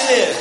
Wesley!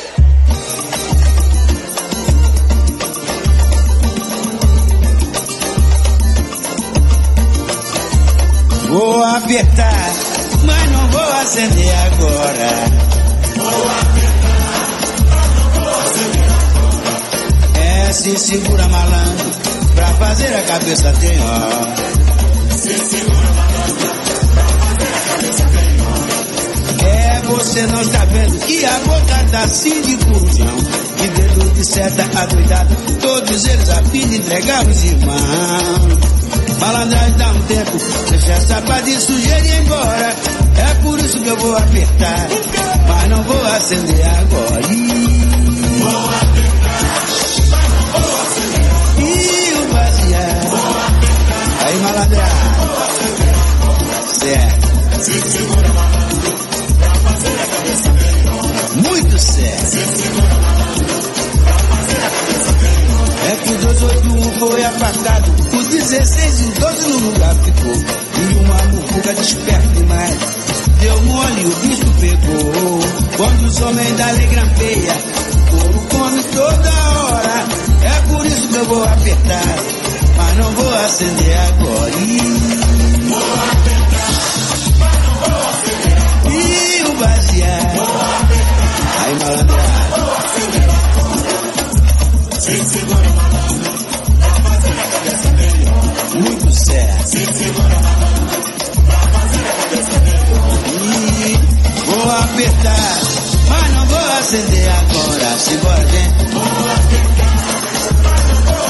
Vou apertar, mas não vou acender agora. Vou apertar, mas não vou acender agora. É, se segura malandro, pra fazer a cabeça tem ó. Se segura malandro, pra fazer a cabeça tem ó. É, você não está vendo que a boca tá assim de corujão. E dedo de seta adoidado, todos eles a fim de entregar os irmãos. Malandragem dá um tempo, deixa essa pá de sujeira e ir embora. É por isso que eu vou apertar, mas não vou acender agora. Vou apertar, mas não vou acender agora. E o baseado. Vou apertar, Aí malandragem. vou acender agora. Certo. Se segura malandro, pra fazer a cabeça tem ó. Muito certo. Se segura malandro, pra fazer a cabeça tem ó. É que o 281 foi apartado, o 16 e o 12 no lugar ficou. E uma mufuga desperta demais, deu mole e o bicho pegou. Quando os homens da lei grampeia, o couro come toda hora. É por isso que eu vou apertar, mas não vou acender agora. Vou apertar, mas não vou acender agora. E o baseado. Vou apertar, Aí malandragem. vou acender agora. Se segura malandro, pra fazer a cabeça tem ó. Muito certo. Se segura malandro, pra fazer a cabeça tem ó. E vou apertar, mas não vou acender agora. Simbora, gente. Vou apertar, mas não vou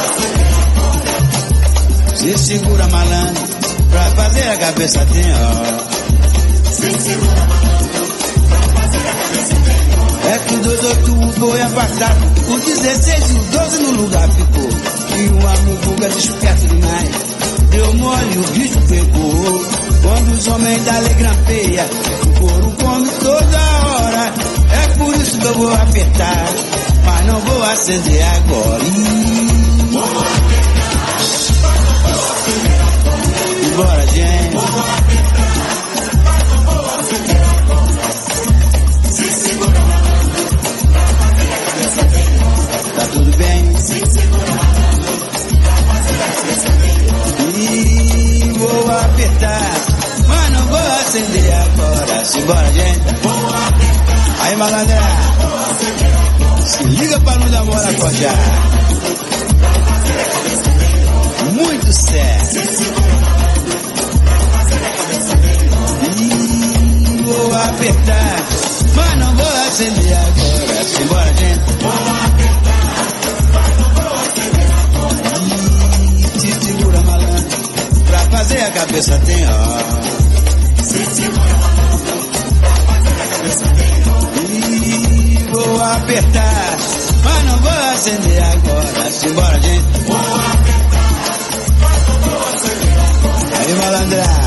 acender agora. Se segura malandro, pra fazer a cabeça tem ó. Se segura malandro, pra fazer a cabeça tem ó. É que o 281 foi apartado, o 16 e o 12 no lugar ficou. E uma muvuga desperta demais, deu mole e o bicho pegou. Quando os homens da lei grampeia, o couro come toda hora. É por isso que eu vou apertar, mas não vou acender agora. Vou apertar, mas não vou acender agora. E bora, gente. Vou apertar, mas não vou acender agora. Se segura malandro, pra fazer a cabeça tem ó. Tá tudo bem? Se segura malandro, pra fazer a cabeça tem ó. E vou apertar, mas não vou acender agora. Simbora, gente. Vou apertar, Aí, malandra, vou acender agora. se liga pra não dar mole acordar. Pra fazer a cabeça tem ó. Muito certo. Se segura malandro, pra fazer a cabeça tem ó. E vou apertar, mas não vou acender agora. Simbora, gente. Vou apertar, mas não vou acender agora. E se segura, malandro, pra fazer a cabeça tem ó. Se segura malandro, pra fazer a cabeça tem ó. E vou apertar, mas não vou acender agora. Simbora, gente. Vou apertar, mas não vou acender agora. Aí, malandra.